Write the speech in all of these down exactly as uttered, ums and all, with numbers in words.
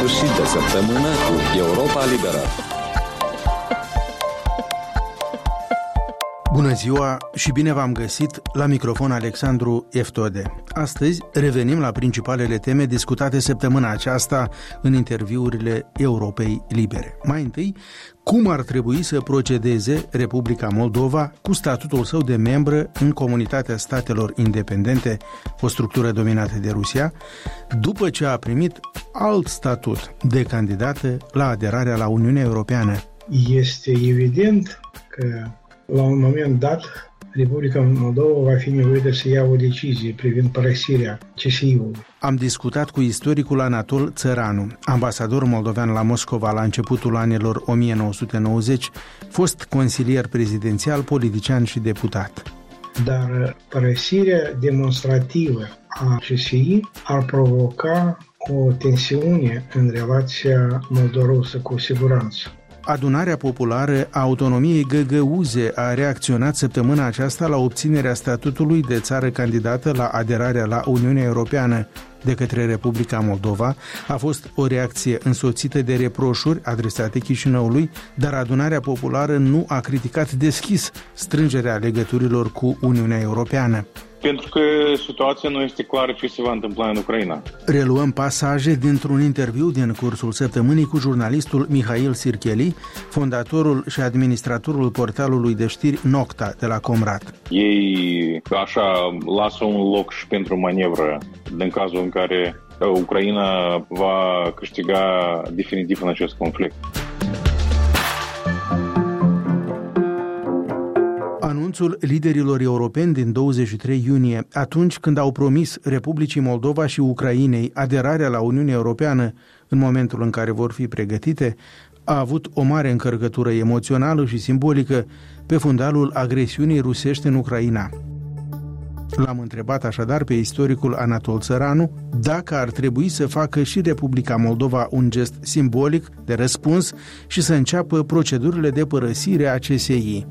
sfârșit de săptămână cu Europa Liberă. Bună ziua și bine v-am găsit, la microfon Alexandru Eftode. Astăzi revenim la principalele teme discutate săptămâna aceasta în interviurile Europei Libere. Mai întâi, cum ar trebui să procedeze Republica Moldova cu statutul său de membră în Comunitatea Statelor Independente, o structură dominată de Rusia, după ce a primit alt statut de candidată la aderarea la Uniunea Europeană. Este evident că la un moment dat, Republica Moldova va fi nevoită să ia o decizie privind părăsirea C S I-ului. Am discutat cu istoricul Anatol Țăranu, ambasador moldovean la Moscova la începutul anilor o mie nouă sute nouăzeci, fost consilier prezidențial, politician și deputat. Dar părăsirea demonstrativă a C S I ar provoca o tensiune în relația moldorusă cu siguranță. Adunarea Populară a Autonomiei Găgăuze a reacționat săptămâna aceasta la obținerea statutului de țară candidată la aderarea la Uniunea Europeană de către Republica Moldova. A fost o reacție însoțită de reproșuri adresate Chișinăului, dar Adunarea Populară nu a criticat deschis strângerea legăturilor cu Uniunea Europeană. Pentru că situația nu este clară ce se va întâmpla în Ucraina. Reluăm pasaje dintr-un interviu din cursul săptămânii cu jurnalistul Mihail Sircheli, fondatorul și administratorul portalului de știri Nocta de la Comrat. Ei așa lasă un loc și pentru manevră în cazul în care Ucraina va câștiga definitiv în acest conflict. Anunțul liderilor europeni din douăzeci și trei iunie, atunci când au promis Republicii Moldova și Ucrainei aderarea la Uniunea Europeană în momentul în care vor fi pregătite, a avut o mare încărcătură emoțională și simbolică pe fundalul agresiunii rusești în Ucraina. L-am întrebat așadar pe istoricul Anatol Țăranu dacă ar trebui să facă și Republica Moldova un gest simbolic de răspuns și să înceapă procedurile de părăsire a C S I.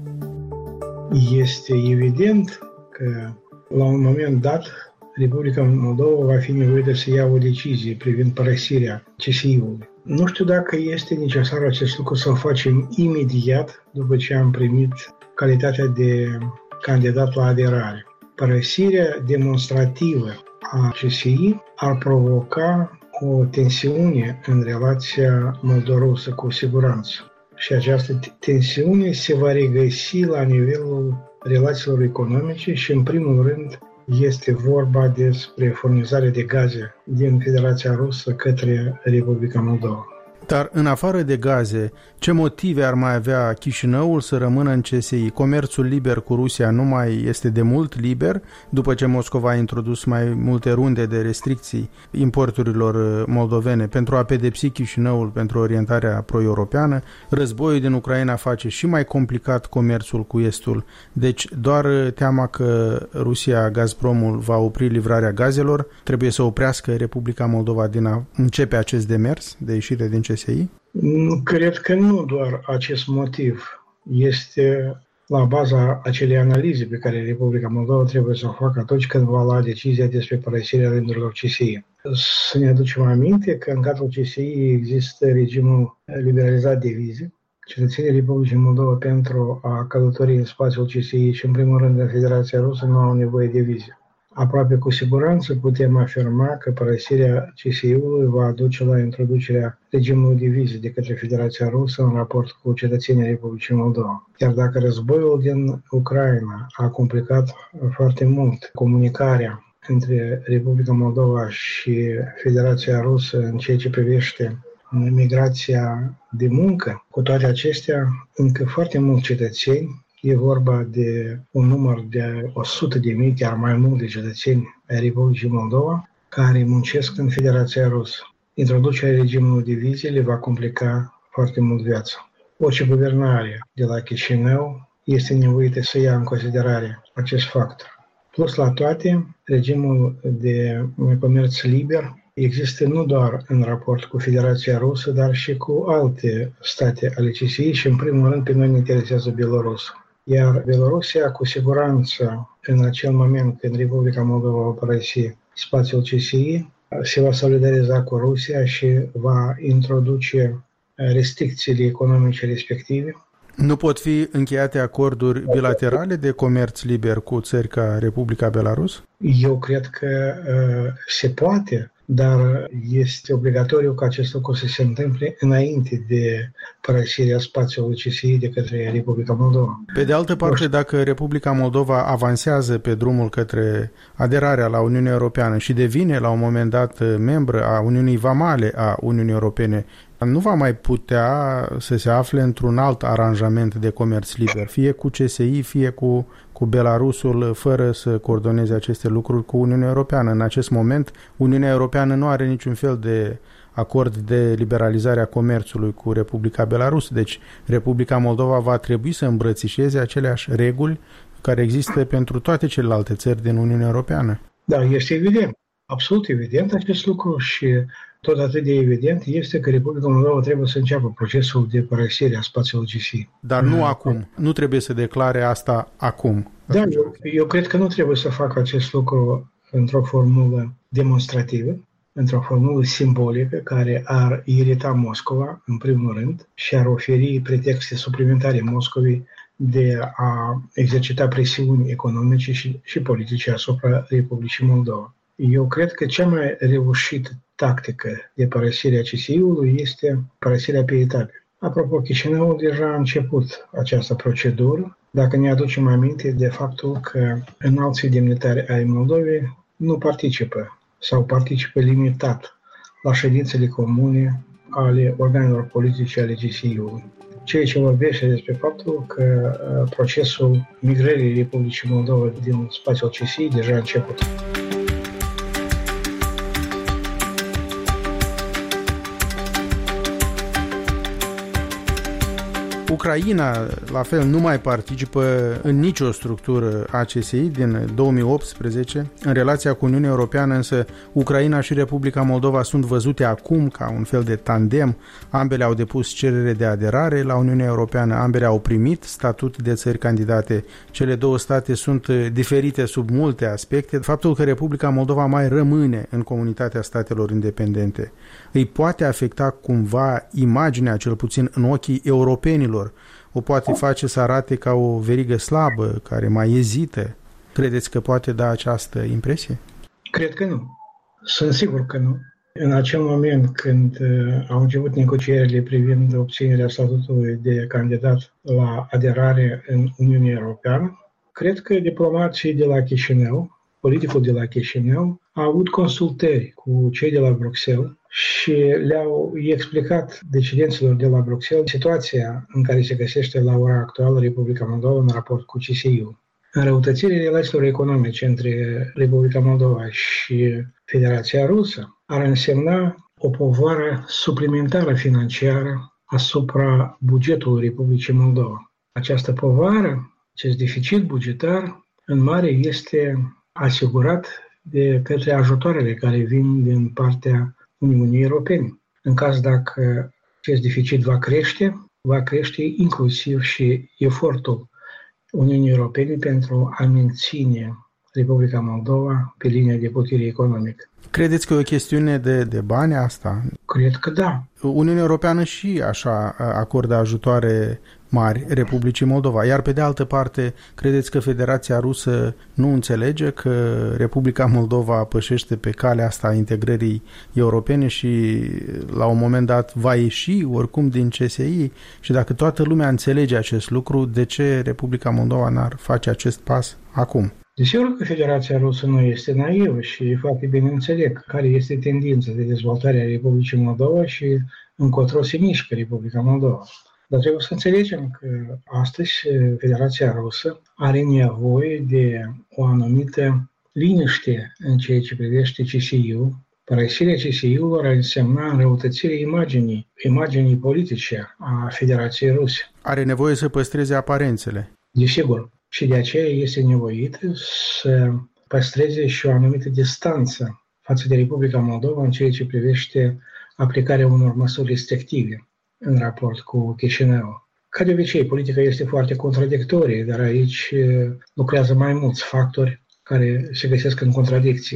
Este evident că la un moment dat Republica Moldova va fi nevoită să ia o decizie privind părăsirea C S I-ului. Nu știu dacă este necesar acest lucru să o facem imediat după ce am primit calitatea de candidat la aderare. Părăsirea demonstrativă a C S I ar provoca o tensiune în relația moldorusă cu siguranță. Și această tensiune se va regăsi la nivelul relațiilor economice și, în primul rând, este vorba despre furnizarea de gaze din Federația Rusă către Republica Moldova. Dar, în afară de gaze, ce motive ar mai avea Chișinăul să rămână în C S I? Comerțul liber cu Rusia nu mai este de mult liber, după ce Moscova a introdus mai multe runde de restricții importurilor moldovene pentru a pedepsi Chișinăul pentru orientarea pro-europeană. Războiul din Ucraina face și mai complicat comerțul cu Estul. Deci, doar teama că Rusia, Gazpromul, va opri livrarea gazelor, trebuie să oprească Republica Moldova din a începe acest demers de ieșire din C S I? Cred că nu doar acest motiv este la baza acelei analize pe care Republica Moldova trebuie să o facă atunci când va lua decizia despre părăsirea rândurilor C S I. Să ne aducem aminte că în cadrul C S I există regimul liberalizat de vize. Cetățenii Republicii Moldova pentru a călători în spațiul C S I și în primul rând în Federația Rusă nu au nevoie de vize. Aproape cu siguranță putem afirma că părăsirea C S I-ului va aduce la introducerea regimului de vize de către Federația Rusă în raport cu cetățenii Republicii Moldova. Iar dacă războiul din Ucraina a complicat foarte mult comunicarea între Republica Moldova și Federația Rusă în ceea ce privește migrația de muncă, cu toate acestea, încă foarte mulți cetățeni, e vorba de un număr de o sută de mii, chiar mai mult de cetățeni ai Republicii Moldova, care muncesc în Federația Rusă. Introducerea regimului de vize le va complica foarte mult viața. Orice guvernare de la Chișinău este nevoită să ia în considerare acest factor. Plus la toate, regimul de comerț liber există nu doar în raport cu Federația Rusă, dar și cu alte state ale C S I și, în primul rând, pe noi ne interesează Belarus. Iar Belarusia, cu siguranță, în acel moment când Republica Moldova va părăsi spațiul C S I, se va solidariza cu Rusia și va introduce restricțiile economice respective. Nu pot fi încheiate acorduri bilaterale de comerț liber cu țări ca Republica Belarus? Eu cred că uh, se poate, dar este obligatoriu ca acest lucru să se întâmple înainte de părăsirea spațiului C S I de către Republica Moldova. Pe de altă parte, dacă Republica Moldova avansează pe drumul către aderarea la Uniunea Europeană și devine la un moment dat membră a Uniunii Vamale a Uniunii Europene, nu va mai putea să se afle într-un alt aranjament de comerț liber, fie cu C S I, fie cu, cu Belarusul, fără să coordoneze aceste lucruri cu Uniunea Europeană. În acest moment, Uniunea Europeană nu are niciun fel de acord de liberalizare a comerțului cu Republica Belarus, deci Republica Moldova va trebui să îmbrățișeze aceleași reguli care există pentru toate celelalte țări din Uniunea Europeană. Da, este evident, absolut evident acest lucru și tot atât de evident este că Republica Moldova trebuie să înceapă procesul de părăsire a spațiului C S I. Dar nu acum. Nu trebuie să declare asta acum. Da, eu, eu cred că nu trebuie să facă acest lucru într-o formulă demonstrativă, într-o formulă simbolică care ar irita Moscova, în primul rând, și ar oferi pretexte suplimentare Moscovei de a exercita presiuni economice și, și politice asupra Republicii Moldova. Eu cred că cea mai reușită tactică de părăsire a C S I-ului este părăsirea pe etape. Apropo, Chișinăul deja a început această procedură, dacă ne aducem aminte de faptul că înalții demnitari ai Moldovei nu participă sau participă limitat la ședințele comune ale organelor politice ale C S I-ului. Ceea ce vorbește despre faptul că procesul migrării Republicii Moldova din spațiul C S I deja a început. Ucraina, la fel, nu mai participă în nicio structură a C S I din două mii optsprezece. În relația cu Uniunea Europeană, însă, Ucraina și Republica Moldova sunt văzute acum ca un fel de tandem. Ambele au depus cerere de aderare la Uniunea Europeană, ambele au primit statut de țări candidate. Cele două state sunt diferite sub multe aspecte. Faptul că Republica Moldova mai rămâne în comunitatea statelor independente îi poate afecta cumva imaginea, cel puțin în ochii europenilor. O poate face să arate ca o verigă slabă, care mai ezită. Credeți că poate da această impresie? Cred că nu. Sunt sigur că nu. În acel moment când uh, au început negocierile privind obținerea statutului de candidat la aderare în Uniunea Europeană, cred că diplomații de la Chișinău, politicul de la Chișinău, a avut consultări cu cei de la Bruxelles și le-au explicat decidenților de la Bruxelles situația în care se găsește la ora actuală Republica Moldova în raport cu C S I-ul. Înrăutățirea relațiilor economice între Republica Moldova și Federația Rusă ar însemna o povară suplimentară financiară asupra bugetului Republicii Moldova. Această povară, acest deficit bugetar, în mare este asigurat de către ajutoarele care vin din partea Uniunii Europene. În caz dacă acest deficit va crește, va crește inclusiv și efortul Uniunii Europene pentru a menține Republica Moldova pe linia de putere economică. Credeți că e o chestiune de, de bani asta? Cred că da. Uniunea Europeană și așa acordă ajutoare mari Republicii Moldova, iar pe de altă parte, credeți că Federația Rusă nu înțelege că Republica Moldova pășește pe calea asta a integrării europene și la un moment dat va ieși oricum din C S I? Și dacă toată lumea înțelege acest lucru, de ce Republica Moldova n-ar face acest pas acum? Desigur că Federația Rusă nu este naivă și foarte bine înțeleg care este tendința de dezvoltare a Republicii Moldova și încotro se mișcă Republica Moldova. Dar trebuie să înțelegem că astăzi Federația Rusă are nevoie de o anumită liniște în ceea ce privește C S I-ul. Părăsirea C S I-ului ar însemna înrăutățirea imaginii, imaginii politice a Federației Ruse. Are nevoie să păstreze aparențele. Desigur. Și de aceea este nevoit să păstreze și o anumită distanță față de Republica Moldova în ceea ce privește aplicarea unor măsuri restrictive în raport cu Chișinău. Ca de obicei, politica este foarte contradictorie, dar aici lucrează mai mulți factori care se găsesc în contradicție.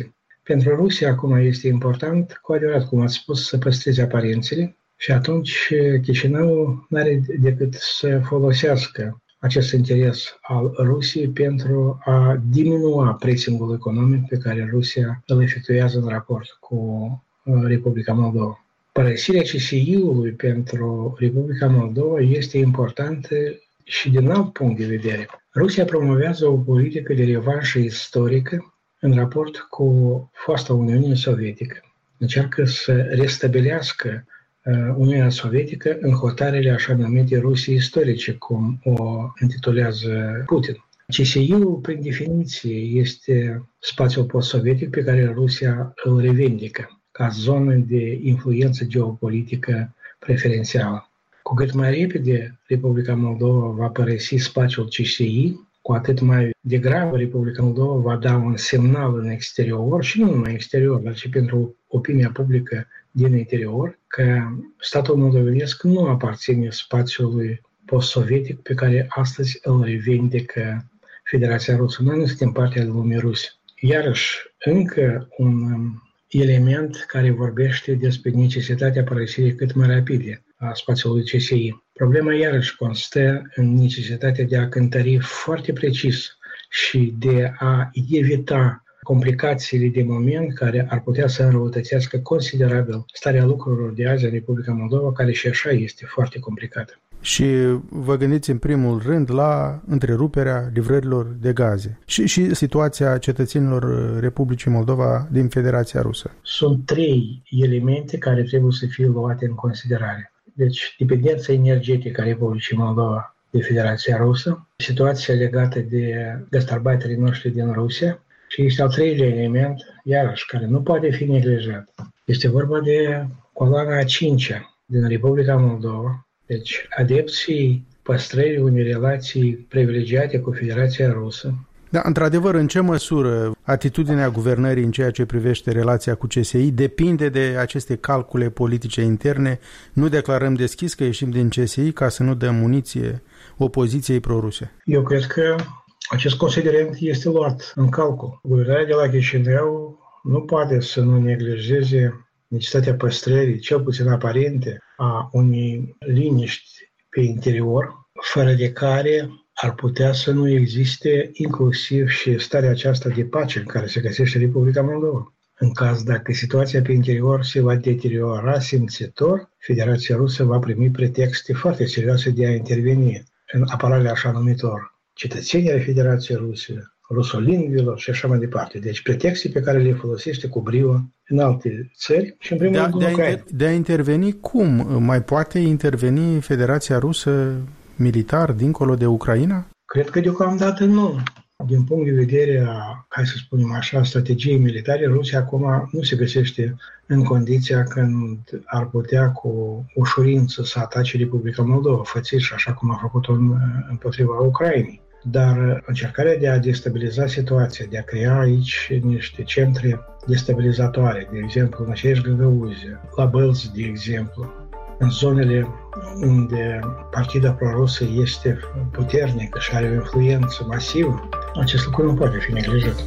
Pentru Rusia acum este important, cu adevărat, cum ați spus, să păstreze aparențele și atunci Chișinău nu are decât să folosească acest interes al Rusiei pentru a diminua pressingul economic pe care Rusia îl efectuează în raport cu Republica Moldova. Părăsirea C S I-ului pentru Republica Moldova este importantă și din alt punct de vedere. Rusia promovează o politică de revanșă istorică în raport cu fosta Uniune Sovietică. Încearcă să restabilească Uniunea Sovietică în hotarele așa numite Rusii istorice, cum o intitulează Putin. C S I-ul, prin definiție, este spațiul post-sovietic pe care Rusia îl revendică ca zonă de influență geopolitică preferențială. Cu cât mai repede Republica Moldova va părăsi spațiul C S I, cu atât mai degrabă Republica Moldova va da un semnal în exterior, și nu numai în exterior, dar și pentru opinia publică din interior, că statul moldovenesc nu aparține spațiului post-sovietic pe care astăzi îl revendică Federația Rusă. Noi nu suntem partea lumii ruse. Iarăși, încă un element care vorbește despre necesitatea părăsirii cât mai rapide a spațiului C S I. Problema iarăși constă în necesitatea de a cântări foarte precis și de a evita complicațiile de moment care ar putea să înrăutățească considerabil starea lucrurilor de azi în Republica Moldova, care și așa este foarte complicată. Și vă gândiți în primul rând la întreruperea livrărilor de gaze și, și situația cetățenilor Republicii Moldova din Federația Rusă. Sunt trei elemente care trebuie să fie luate în considerare. Deci, dependența energetică a Republicii Moldova de Federația Rusă, situația legată de gastarbeiterii noștri din Rusia și este al treilea element, iarăși, care nu poate fi neglijat. Este vorba de coloana a cincea din Republica Moldova, deci adepții păstrării unei relații privilegiate cu Federația Rusă. Da, într-adevăr, în ce măsură atitudinea guvernării în ceea ce privește relația cu C S I depinde de aceste calcule politice interne? Nu declarăm deschis că ieșim din C S I ca să nu dăm muniție opoziției pro-ruse? Eu cred că acest considerent este luat în calcul. Guvernarea de la Chișinău nu poate să nu neglijeze necesitatea păstrării, cel puțin aparente, a unei liniști pe interior, fără de care ar putea să nu existe inclusiv și starea aceasta de pace în care se găsește Republica Moldova. În caz dacă situația pe interior se va deteriora simțitor, Federația Rusă va primi pretexte foarte serioase de a interveni în apărarea așa numitor cetățenii ai Federației Ruse, rusolingvilor și așa mai departe. Deci pretexte pe care le folosește cu brio în alte țări și în primul rând în Ucraina. De a interveni cum? Mai poate interveni Federația Rusă militar dincolo de Ucraina? Cred că deocamdată nu. Din punct de vedere a, hai să spunem așa, strategiei militare, Rusia acum nu se găsește în condiția când ar putea cu ușurință să atace Republica Moldova, fățiș, așa cum a făcut-o în, împotriva Ucrainei. Dar încercarea de a destabiliza situația, de a crea aici niște centre destabilizatoare, de exemplu în aceeași Găgăuzie, la Bălți, de exemplu, în zonele unde partida pro-rusă este puternică și are o influență masivă, acest lucru nu poate fi neglijat.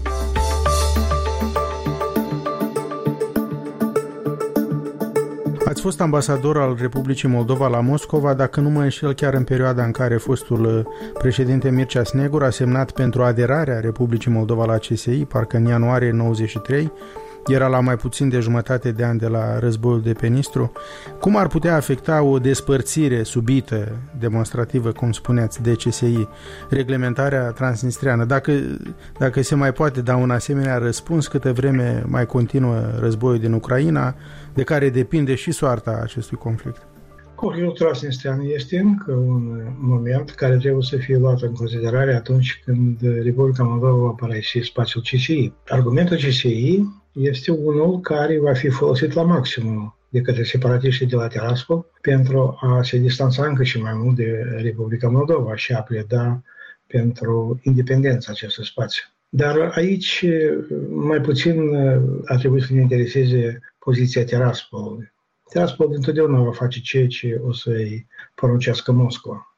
Ați fost ambasador al Republicii Moldova la Moscova, dacă nu mă înșel, chiar în perioada în care fostul președinte Mircea Snegur a semnat pentru aderarea Republicii Moldova la C S I, parcă în ianuarie nouăzeci și trei, era la mai puțin de jumătate de ani de la războiul de pe Nistru. Cum ar putea afecta o despărțire subită, demonstrativă, cum spuneați, de C S I, reglementarea transnistriană? Dacă, dacă se mai poate da un asemenea răspuns, câtă vreme mai continuă războiul din Ucraina, de care depinde și soarta acestui conflict? Conflictul transnistrian este încă un moment care trebuie să fie luat în considerare atunci când Republica Moldova va părăsi spațiul C S I. Argumentul C S I este unul care va fi folosit la maximum de către separatiștii de la Tiraspol pentru a se distanța încă și mai mult de Republica Moldova și a pleda pentru independența acestui spațiu. Dar aici mai puțin ar trebui să ne intereseze poziția Tiraspolului. Tiraspol dintotdeauna va face ceea ce o să-i poruncească Moscova.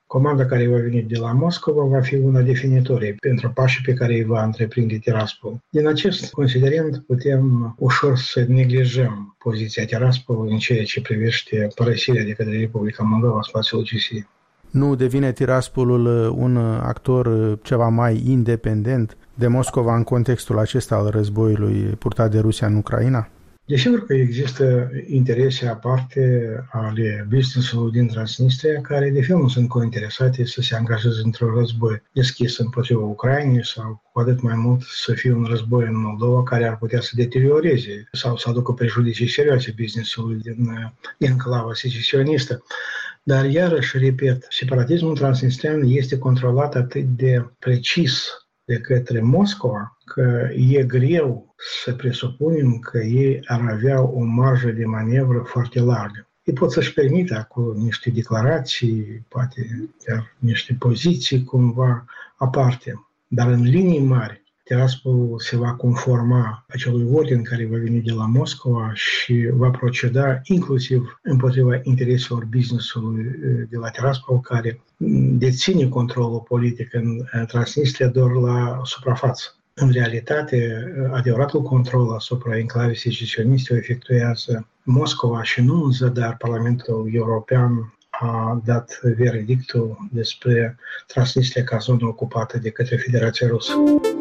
comanda care va veni de la Moscova va fi una definitorie pentru pașii pe care îi va întreprinde Tiraspol. Din acest considerent putem ușor să neglijăm poziția Tiraspol în ceea ce privește părăsirea de către Republica Moldova a spațiului C S I. Nu devine Tiraspolul un actor ceva mai independent de Moscova în contextul acesta al războiului purtat de Rusia în Ucraina? Desigur că există interese aparte ale business-ului din Transnistria care de fel nu sunt cointeresate să se angajeze într-un război deschis împotriva Ucrainei sau cu atât mai mult să fie un război în Moldova care ar putea să deterioreze sau să aducă prejudicii serioase business-ului din enclava secesionistă. Dar iarăși, repet, separatismul transnistrian este controlat atât de precis de către Moscova că e greu să presupunem că ei ar avea o marjă de manevră foarte largă. Ei pot să-și permită acolo niște declarații, poate chiar niște poziții cumva aparte, dar în linii mari Tiraspol se va conforma acelui ordin care va veni de la Moscova și va proceda inclusiv împotriva intereselor business-ului de la Tiraspol, care deține controlul politic în Transnistria doar la suprafață. În realitate, adevăratul control asupra enclavei secesioniste o efectuează Moscova și nu în zadar Parlamentul European a dat verdictul despre Transnistria ca zonă ocupată de către Federația Rusă.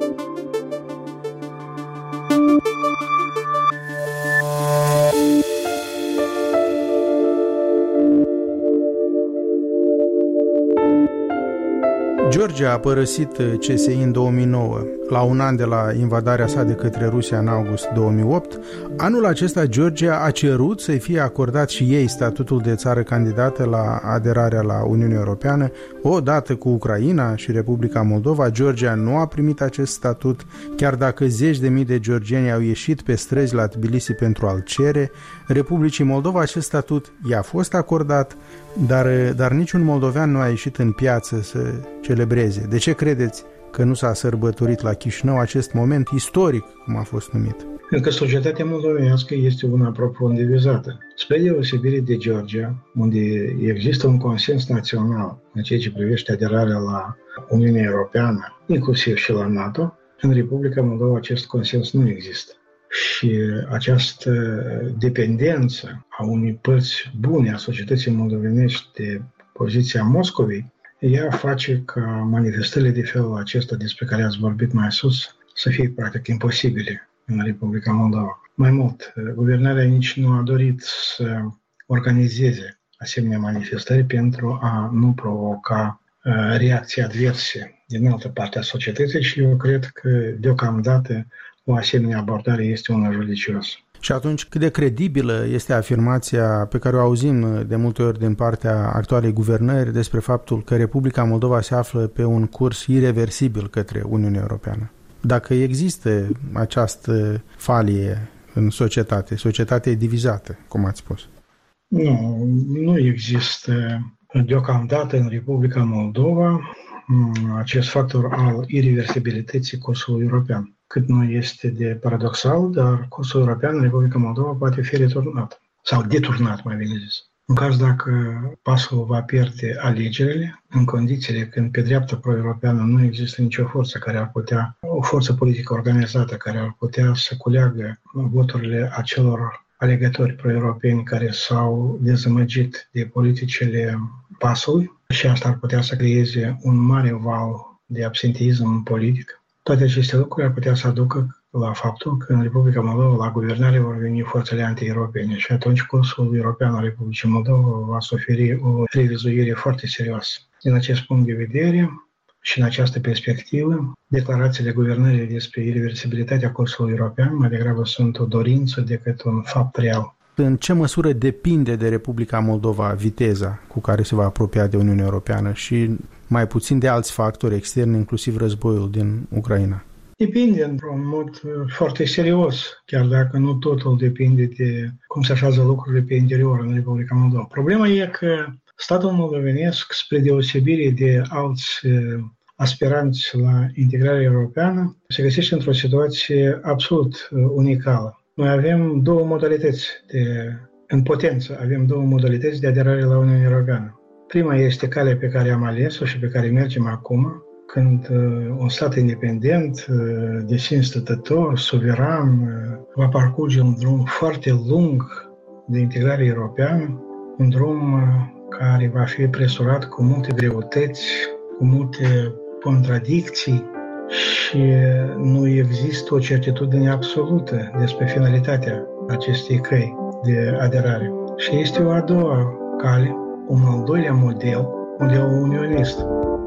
Georgia a părăsit C S I în două mii nouă, la un an de la invadarea sa de către Rusia în august două mii opt. Anul acesta Georgia a cerut să-i fie acordat și ei statutul de țară candidată la aderarea la Uniunea Europeană. Odată cu Ucraina și Republica Moldova, Georgia nu a primit acest statut, chiar dacă zeci de mii de georgieni au ieșit pe străzi la Tbilisi pentru a-l cere. Republicii Moldova acest statut i-a fost acordat, dar, dar niciun moldovean nu a ieșit în piață să celebreze. De ce credeți că nu s-a sărbătorit la Chișinău acest moment istoric, cum a fost numit? Pentru că societatea moldovenească este una profund divizată. Spre deosebire de Georgia, unde există un consens național în ceea ce privește aderarea la Uniunea Europeană, inclusiv și la NATO, în Republica Moldova acest consens nu există. Și această dependență a unei părți bune a societății moldovenești de poziția Moscovei, ea face ca manifestările de felul acesta despre care ați vorbit mai sus să fie practic imposibile în Republica Moldova. Mai mult, guvernarea nici nu a dorit să organizeze asemenea manifestări pentru a nu provoca reacții adverse din altă parte a societății și eu cred că deocamdată o asemenea abordare este una judicioasă. Și atunci, cât de credibilă este afirmația pe care o auzim de multe ori din partea actualei guvernări despre faptul că Republica Moldova se află pe un curs ireversibil către Uniunea Europeană? Dacă există această falie în societate, societatea e divizată, cum ați spus. Nu, nu există deocamdată în Republica Moldova acest factor al ireversibilității cursului european. Cât nu este de paradoxal, dar cursul european în Republica Moldova poate fi returnat sau deturnat, mai bine zis. În caz dacă PAS-ul va pierde alegerile, în condițiile când pe dreapta pro-europeană nu există nicio forță care ar putea, o forță politică organizată care ar putea să culeagă voturile acelor alegători pro-europeni care s-au dezamăgit de politicile PAS-ului și asta ar putea să creeze un mare val de absenteism politic. Toate aceste lucruri ar putea să aducă la faptul că în Republica Moldova la guvernare vor veni forțele anti-europene și atunci cursul european al Republicii Moldova va suferi o revizuire foarte serioasă. Din acest punct de vedere și în această perspectivă, declarațiile guvernării despre ireversibilitatea cursului european mai degrabă sunt o dorință decât un fapt real. În ce măsură depinde de Republica Moldova viteza cu care se va apropia de Uniunea Europeană și mai puțin de alți factori externi, inclusiv războiul din Ucraina? Depinde într-un mod foarte serios, chiar dacă nu totul depinde de cum se așează lucrurile pe interior în Republica Moldova. Problema e că statul moldovenesc, spre deosebire de alți aspiranți la integrare europeană, se găsește într-o situație absolut unicală. Noi avem două modalități de, în potență, avem două modalități de aderare la Uniunea Europeană. Prima este calea pe care am ales-o și pe care mergem acum, când uh, un stat independent, uh, de sine stătător, suveran, uh, va parcurge un drum foarte lung de integrare europeană, un drum uh, care va fi presurat cu multe greutăți, cu multe contradicții și nu există o certitudine absolută despre finalitatea acestei căi de aderare. Și este o a doua cale, un al doilea model, modelul unionist,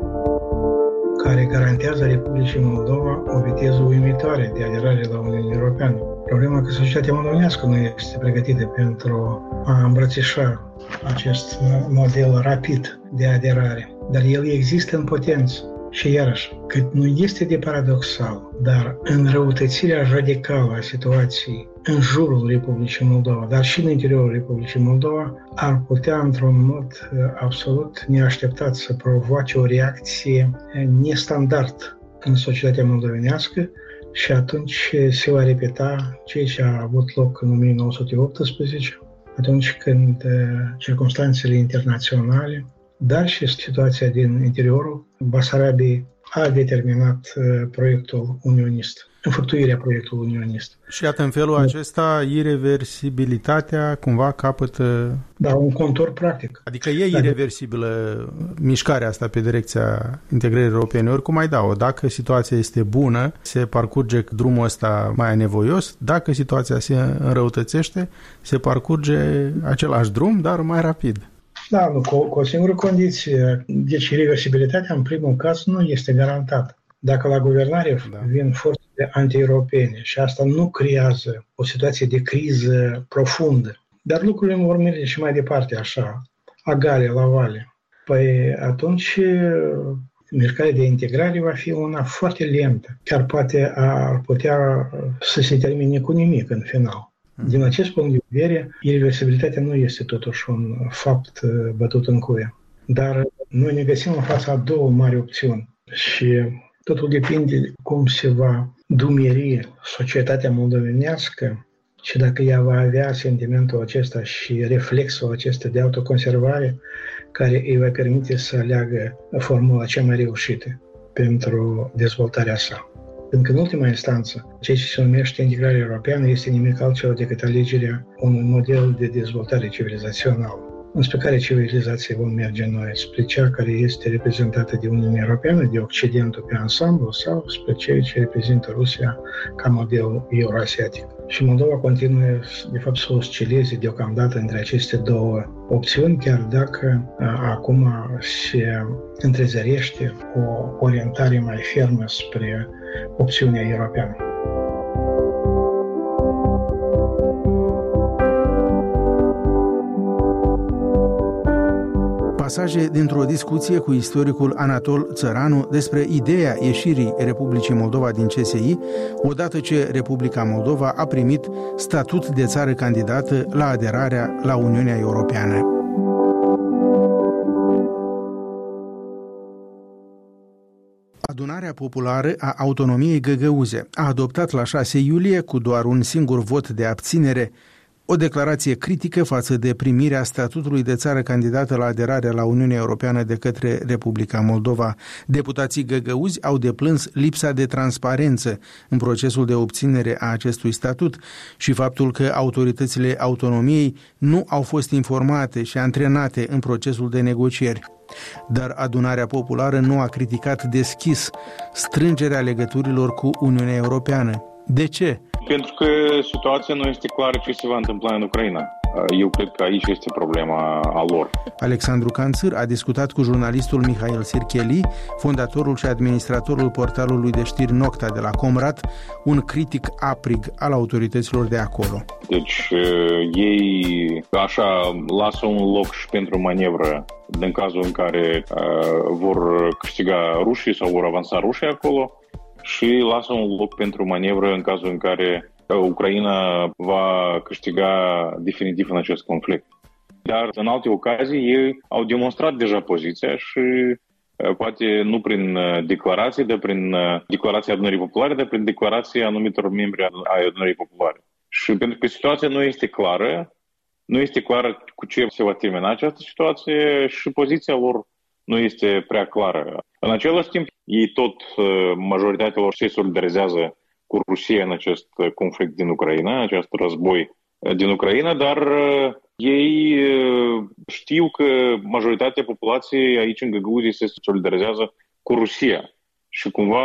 care garantează Republicii Moldova o viteză uimitoare de aderare la Uniunea Europeană. Problema că societatea moldovenească nu este pregătită pentru a îmbrățișa acest model rapid de aderare, dar el există în potență. Și iarăși, cât nu este de paradoxal, dar înrăutățirea radicală a situației în jurul Republicii Moldova, dar și în interiorul Republicii Moldova, ar putea, într-un mod absolut neașteptat, să provoace o reacție nestandard în societatea moldovenească și atunci se va repeta ceea ce a avut loc în o mie nouă sute optsprezece, atunci când circumstanțele internaționale, dar și situația din interiorul Basarabiei a determinat proiectul unionist, înfăptuirea proiectului unionist. Și iată, în felul acesta, ireversibilitatea cumva capătă... Da, un contur practic. Adică e ireversibilă mișcarea asta pe direcția integrării europene. Oricum mai da-o. Dacă situația este bună, se parcurge drumul ăsta mai anevoios. Dacă situația se înrăutățește, se parcurge același drum, dar mai rapid. Da, nu, cu, cu o singură condiție. Deci reversibilitatea, în primul caz, nu este garantată. Dacă la guvernare da. vin forțele anti-europene și asta nu creează o situație de criză profundă, dar lucrurile vor merge și mai departe așa, a gale, la vale, păi atunci mișcarea de integrare va fi una foarte lentă. Chiar poate ar putea să se termine cu nimic în final. Din acest punct de vedere, irreversibilitatea nu este totuși un fapt bătut în cuie. Dar noi ne găsim în fața a două mari opțiuni și totul depinde de cum se va dumeri societatea moldovenească și dacă ea va avea sentimentul acesta și reflexul acesta de autoconservare care îi va permite să aleagă formula cea mai reușită pentru dezvoltarea sa. Pentru că, în ultima instanță, ceea ce se numește integrarea europeană este nimic altceva decât alegerea unui model de dezvoltare civilizațională. Înspre care civilizație vom merge noi? Spre cea care este reprezentată de Uniunea Europeană, de Occidentul pe ansamblu, sau spre ceea ce reprezintă Rusia ca model euroasiatic? Și Moldova continuă, de fapt, să oscileze deocamdată între aceste două opțiuni, chiar dacă a, acum se întrezărește o orientare mai fermă spre opțiunea europeană. Pasaje dintr-o discuție cu istoricul Anatol Țăranu despre ideea ieșirii Republicii Moldova din C S I, odată ce Republica Moldova a primit statut de țară candidată la aderarea la Uniunea Europeană. Adunarea Populară a Autonomiei Găgăuze a adoptat la șase iulie, cu doar un singur vot de abținere, o declarație critică față de primirea statutului de țară candidată la aderarea la Uniunea Europeană de către Republica Moldova. Deputații găgăuzi au deplâns lipsa de transparență în procesul de obținere a acestui statut și faptul că autoritățile autonomiei nu au fost informate și antrenate în procesul de negocieri. Dar Adunarea Populară nu a criticat deschis strângerea legăturilor cu Uniunea Europeană. De ce? Pentru că situația nu este clară ce se va întâmpla în Ucraina. Eu cred că aici este problema a lor. Alexandru Canțâr a discutat cu jurnalistul Mihail Sircheli, fondatorul și administratorul portalului de știri Nocta de la Comrat, un critic aprig al autorităților de acolo. Deci ei așa lasă un loc și pentru manevră în cazul în care uh, vor câștiga rușii sau vor avansa rușii acolo, și lasă un loc pentru manevră în cazul în care Ucraina va câștiga definitiv în acest conflict. Dar în alte ocazii ei au demonstrat deja poziția și poate nu prin declarații, dar prin declarația Adunării Populare, dar prin declarația anumitor membri ai Adunării Populare. Și pentru că situația nu este clară, Nu este clar cu ce se va termina această situație și poziția lor nu este prea clară. În același timp, ei tot, majoritatea lor se solidarizează cu Rusia în acest conflict din Ucraina, acest război din Ucraina, dar ei știu că majoritatea populației aici în Găgăuzia se solidarizează cu Rusia și cumva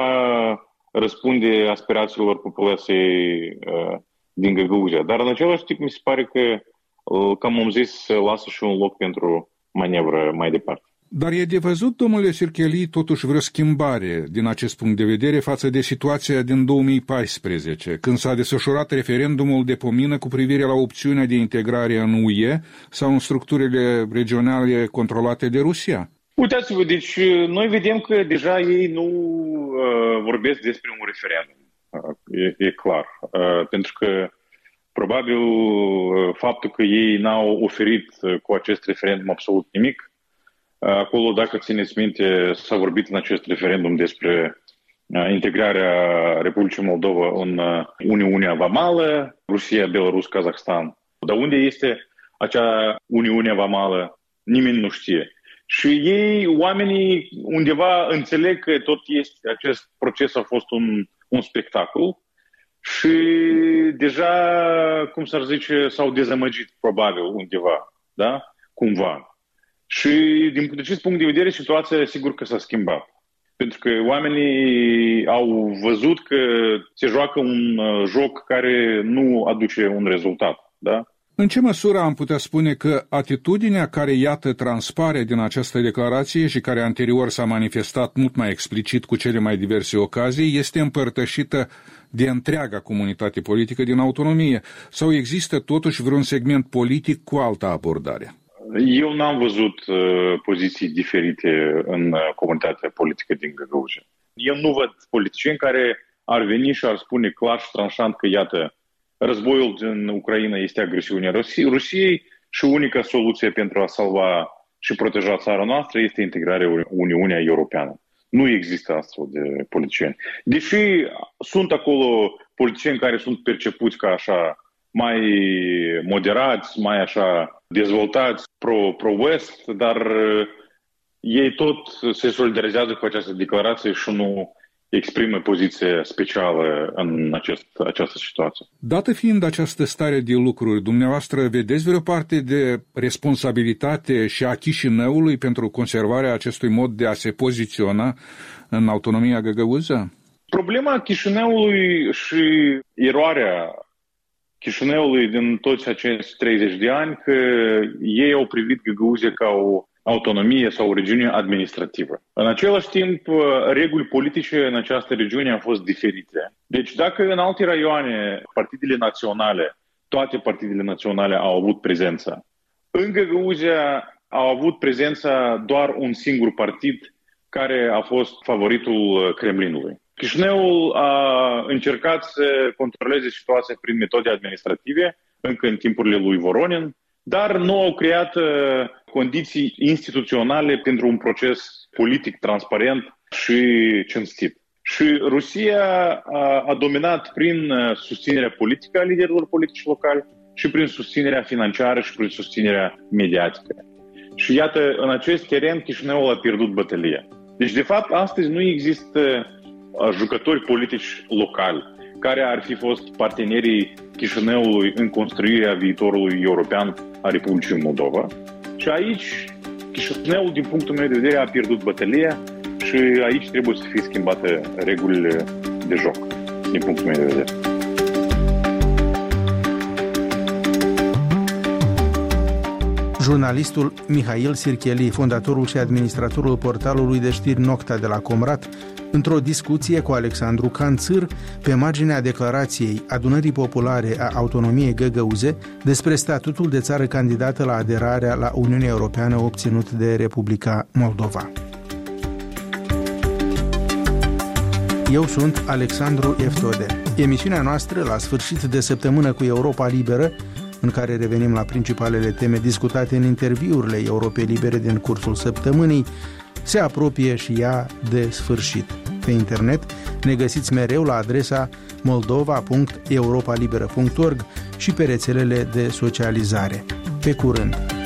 răspunde aspirațiilor populației din Găgăuzia. Dar în același timp mi se pare că, cum am zis, lasă și un loc pentru manevră mai departe. Dar e de văzut, domnule Sircheli, totuși vreo schimbare din acest punct de vedere față de situația din două mii paisprezece, când s-a desfășurat referendumul de pomină cu privire la opțiunea de integrare în U E sau în structurile regionale controlate de Rusia? Uitați-vă, deci noi vedem că deja ei nu uh, vorbesc despre un referendum. Uh, e, e clar. Uh, pentru că probabil uh, faptul că ei n-au oferit uh, cu acest referendum absolut nimic. Acolo, dacă țineți minte, s-a vorbit în acest referendum despre integrarea Republicii Moldova în Uniunea Vamală, Rusia, Belarus, Kazakhstan. Dar unde este acea Uniune Vamală? Nimeni nu știe. Și ei, oamenii, undeva înțeleg că tot este, acest proces a fost un, un spectacol și deja, cum s-ar zice, s-au dezamăgit probabil undeva, da? Cumva. Și din acest punct de vedere, situația sigur că s-a schimbat. Pentru că oamenii au văzut că se joacă un joc care nu aduce un rezultat. Da? În ce măsură am putea spune că atitudinea care, iată, transpare din această declarație și care anterior s-a manifestat mult mai explicit cu cele mai diverse ocazii, este împărtășită de întreaga comunitate politică din autonomie? Sau există totuși vreun segment politic cu altă abordare? Eu n-am văzut uh, poziții diferite în uh, comunitatea politică din Găgăuzia. Eu nu văd politicieni care ar veni și ar spune clar și tranșant că, iată, războiul din Ucraina este agresiunea Rusiei și unica soluție pentru a salva și proteja țara noastră este integrarea Uniunea Europeană. Nu există astfel de politicieni. Deși sunt acolo politicieni care sunt percepuți ca așa mai moderați, mai așa dezvoltați pro, pro-West, dar ei tot se solidarizează cu această declarație și nu exprimă poziție specială în acest, această situație. Dată fiind această stare de lucruri, dumneavoastră vedeți vreo parte de responsabilitate și a Chișinăului pentru conservarea acestui mod de a se poziționa în autonomia Găgăuză? Problema Chișinăului și eroarea Chișinăului din toți acești treizeci de ani că ei au privit Găgăuzia ca o autonomie sau o regiune administrativă. În același timp, reguli politice în această regiune au fost diferite. Deci dacă în alte raioane partidele naționale, toate partidele naționale au avut prezența, în Găgăuzia au avut prezența doar un singur partid care a fost favoritul Kremlinului. Chișinăul a încercat să controleze situația prin metode administrative, încă în timpurile lui Voronin, dar nu au creat condiții instituționale pentru un proces politic transparent și cinstit. Și Rusia a, a dominat prin susținerea politică a liderilor politici locali și prin susținerea financiară și prin susținerea mediatică. Și iată, în acest teren Chișinăul a pierdut bătălia. Deci, de fapt, astăzi nu există jucători politici locali care ar fi fost partenerii Chișinăului în construirea viitorului european a Republicii Moldova. Și aici Chișinăul, din punctul meu de vedere, a pierdut bătălia și aici trebuie să fie schimbate regulile de joc, din punctul meu de vedere. Jurnalistul Mihail Sircheli, fondatorul și administratorul portalului de știri Nocta de la Comrat, într-o discuție cu Alexandru Canțâr pe marginea declarației Adunării Populare a Autonomiei Găgăuze despre statutul de țară candidată la aderarea la Uniunea Europeană obținut de Republica Moldova. Eu sunt Alexandru Eftode. Emisiunea noastră, la sfârșit de săptămână cu Europa Liberă, în care revenim la principalele teme discutate în interviurile Europei Libere din cursul săptămânii, se apropie și ea de sfârșit. Pe internet ne găsiți mereu la adresa moldova punct europa liberă punct org și pe rețelele de socializare. Pe curând!